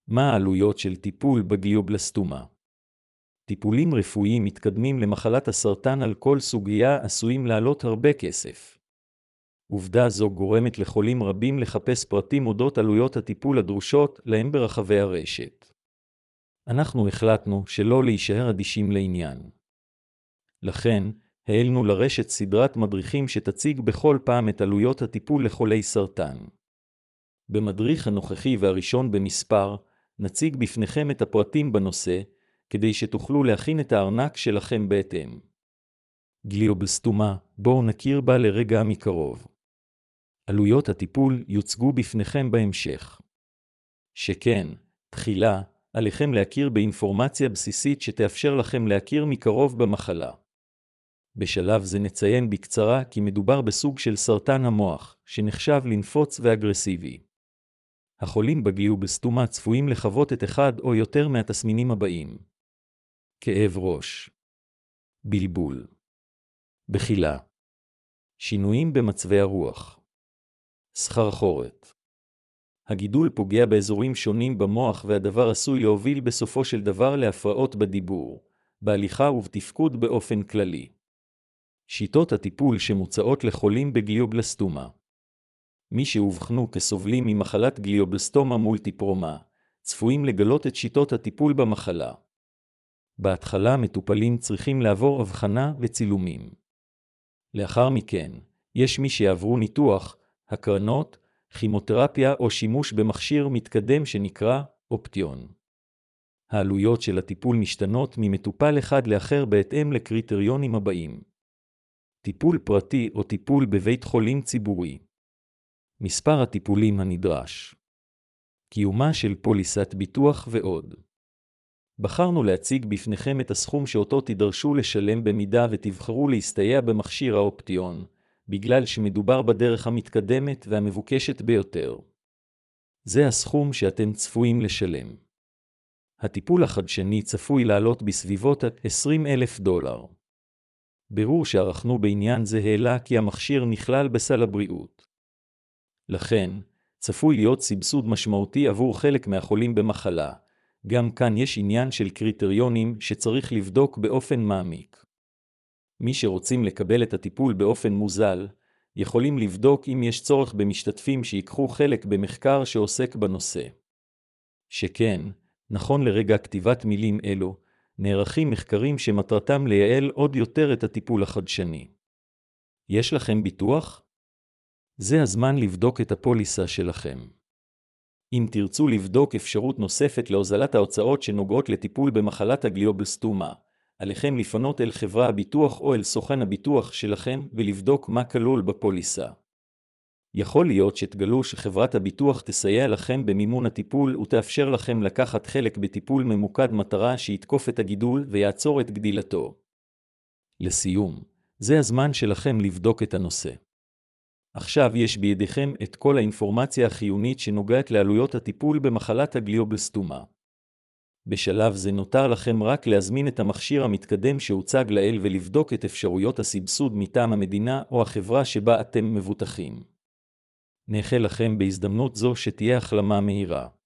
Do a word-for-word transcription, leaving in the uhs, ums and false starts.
מה העלויות של טיפול בגליובלסטומה? טיפולים רפואיים מתקדמים למחלת הסרטן על כל סוגיה עשויים לעלות הרבה כסף. עובדה זו גורמת לחולים רבים לחפש פרטים אודות עלויות הטיפול הדרושות להם ברחבי הרשת. אנחנו החלטנו שלא להישאר אדישים לעניין. לכן, העלנו לרשת סדרת מדריכים שתציג בכל פעם את עלויות הטיפול לחולי סרטן. במדריך הנוכחי והראשון במספר, נציג בפניכם את הפרטים בנושא, כדי שתוכלו להכין את הארנק שלכם בהתאם. גליובלסטומה, בואו נכיר בה לרגע מקרוב. עלויות הטיפול יוצגו בפניכם בהמשך. שכן, תחילה, עליכם להכיר באינפורמציה בסיסית שתאפשר לכם להכיר מקרוב במחלה. בשלב זה נציין בקצרה כי מדובר בסוג של סרטן המוח, שנחשב לנפוץ ואגרסיבי. החולים בגליובלסטומה צפויים לחוות את אחד או יותר מהתסמינים הבאים: כאב ראש, בלבול, בחילה, שינויים במצבי הרוח, סחרחורת. הגידול פוגע באזורים שונים במוח והדבר עשוי להוביל בסופו של דבר להפרעות בדיבור, בהליכה ובתפקוד באופן כללי. שיטות הטיפול שמוצעות לחולים בגליובלסטומה. מי שהובחנו כסובלים ממחלת גליובלסטומה מולטיפרומה, צפויים לגלות את שיטות הטיפול במחלה. בהתחלה מטופלים צריכים לעבור הבחנה וצילומים. לאחר מכן, יש מי שיעברו ניתוח, הקרנות, כימותרפיה או שימוש במכשיר מתקדם שנקרא אופטיון. העלויות של הטיפול משתנות ממטופל אחד לאחר בהתאם לקריטריונים הבאים: טיפול פרטי או טיפול בבית חולים ציבורי. מספר הטיפולים הנדרש. קיומה של פוליסת ביטוח ועוד. בחרנו להציג בפניכם את הסכום שאותו תידרשו לשלם במידה ותבחרו להסתייע במכשיר האופטיון, בגלל שמדובר בדרך המתקדמת והמבוקשת ביותר. זה הסכום שאתם צפויים לשלם. הטיפול החדשני צפוי לעלות בסביבות עשרים אלף דולר. בירור שערכנו בעניין זה העלה כי המכשיר נכלל בסל הבריאות. לכן, צפוי להיות סבסוד משמעותי עבור חלק מהחולים במחלה. גם כאן יש עניין של קריטריונים שצריך לבדוק באופן מעמיק. מי שרוצים לקבל את הטיפול באופן מוזל, יכולים לבדוק אם יש צורך במשתתפים שיקחו חלק במחקר שעוסק בנושא. שכן, נכון לרגע כתיבת מילים אלו, נערכים מחקרים שמטרתם לייעל עוד יותר את הטיפול החדשני. יש לכם ביטוח? זה הזמן לבדוק את הפוליסה שלכם. אם תרצו לבדוק אפשרות נוספת להוזלת ההוצאות שנוגעות לטיפול במחלת הגליובלסטומה, עליכם לפנות אל חברה הביטוח או אל סוכן הביטוח שלכם ולבדוק מה כלול בפוליסה. יכול להיות שתגלו שחברת הביטוח תסייע לכם במימון הטיפול ותאפשר לכם לקחת חלק בטיפול ממוקד מטרה שיתקוף את הגידול ויעצור את גדילתו. לסיום, זה הזמן שלכם לבדוק את הנושא. עכשיו יש בידיכם את כל האינפורמציה החיונית שנוגעת לעלויות הטיפול במחלת הגליובלסטומה. בשלב זה נותר לכם רק להזמין את המכשיר המתקדם שהוצג לעיל ולבדוק את אפשרויות הסבסוד מטעם המדינה או החברה שבה אתם מבוטחים. נאחל לכם בהזדמנות זו שתהיה החלמה מהירה.